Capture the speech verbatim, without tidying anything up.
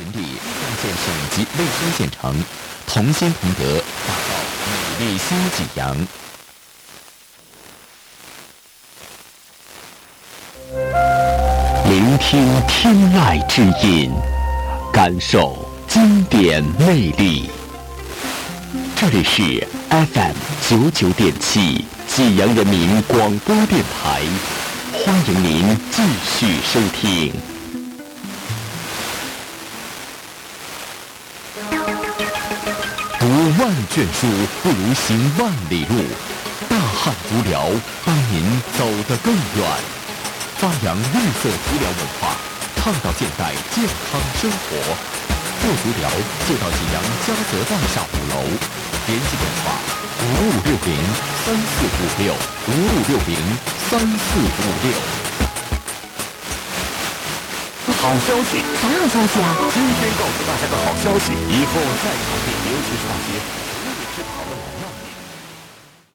群力共建省级卫生县城，同心同德，打造美丽新济阳。 聆听天籁之音，感受经典魅力。这里是 F M 九九点七济阳人民广播电台，欢迎您继续收听。 读万卷书不如行万里路，大汉足疗帮您走得更远。发扬绿色足疗文化，倡导现代健康生活。做足疗就到济阳嘉泽大厦五楼，联系电话五五六零三四五六五五六零三四五六。 好消息！ 啥好消息啊？ 今天告诉大家个好消息，以后再看病，尤其是那些